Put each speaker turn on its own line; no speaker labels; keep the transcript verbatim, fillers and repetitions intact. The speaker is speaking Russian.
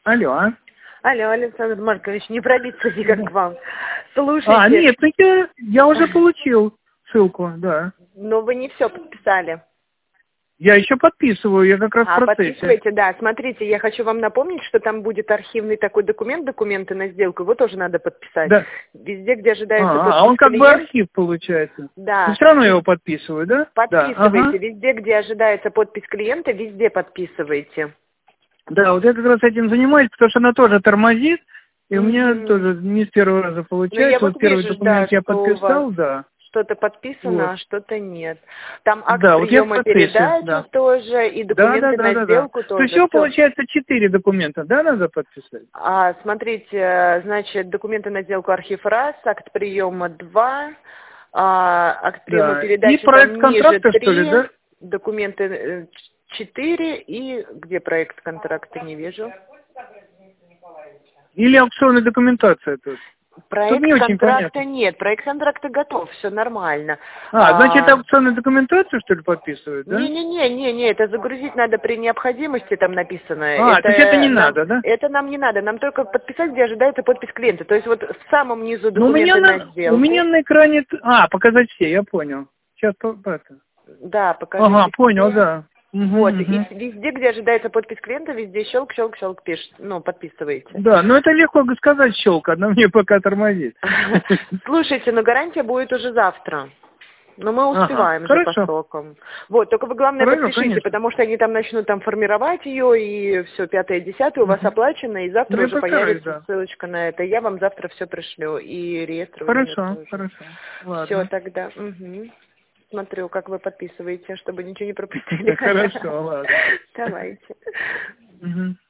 Алло.
Алло, Александр Маркович, не пробиться никак к вам. Слушайте.
А, нет, ну я, я уже получил ссылку, да.
Но вы не все подписали.
Я еще подписываю, я как раз
А,
в процессе.
подписывайте, да. Смотрите, я хочу вам напомнить, что там будет архивный такой документ, документы на сделку, его тоже надо подписать.
Да.
Везде, где ожидается
А,
подпись
а он как
клиент,
бы архив получается.
Да.
Но все равно я его подписываю, да?
Подписывайте.
Да, ага.
Везде, где ожидается подпись клиента, везде подписывайте.
Да, вот я как раз этим занимаюсь, потому что она тоже тормозит, и
Mm-hmm.
у меня тоже не с первого раза получается.
Вот
Вот первый
вижу,
документ
да,
я подписал, да.
Что-то подписано,
Вот.
а что-то нет. Там акт
Да, вот я в
приема
процессе,
передачи
да.
тоже, и
Да, да,
документы
да,
на
да, да.
сделку
То
тоже.
есть всего
Всё.
получается четыре документа, да, надо подписать?
А, смотрите, значит, документы на сделку архив раз, акт приема два, а, акт приема
Да.
передачи
И проект
там ниже
контракта, что ли,
три,
да?
документы э, четыре, и где проект контракта, не вижу.
Или аукционная документация тут? Тут
Проект
не очень
контракта
понятно.
нет, проект контракта готов, все нормально.
А, значит,
А,
аукционную документацию, что ли, подписывают, да?
Не-не-не, не, не, это загрузить надо при необходимости, там написано.
А,
это
то есть это не
нам,
надо, да?
Это нам не надо, нам только подписать, где ожидается подпись клиента. То есть вот в самом низу
Ну, у меня
документы на
на,
сделку.
у меня на экране... А, показать все, я понял. Сейчас, по, по- это.
Да, покажите.
Ага, понял,
все.
да. Угу,
Вот,
угу.
и везде, где ожидается подпись клиента, везде щелк, щелк, щелк пишет, ну, подписываете.
Да, но это легко сказать, щелк, она мне пока тормозит.
Слушайте, но гарантия будет уже завтра. Но мы успеваем
Ага,
же по
хорошо.
срокам. Вот, только вы, главное,
Хорошо,
подпишите,
конечно.
потому что они там начнут там формировать ее, и все, пятое, десятое у вас
Угу.
оплачено, и завтра
Ну, я
уже
постараюсь,
появится
да.
ссылочка на это. Я вам завтра все пришлю, и реестр номер
Хорошо,
тоже.
хорошо.
Все
Ладно.
тогда. Угу. Смотрю, как вы подписываете, чтобы ничего не пропустили.
Хорошо, ладно.
Давайте.
Угу.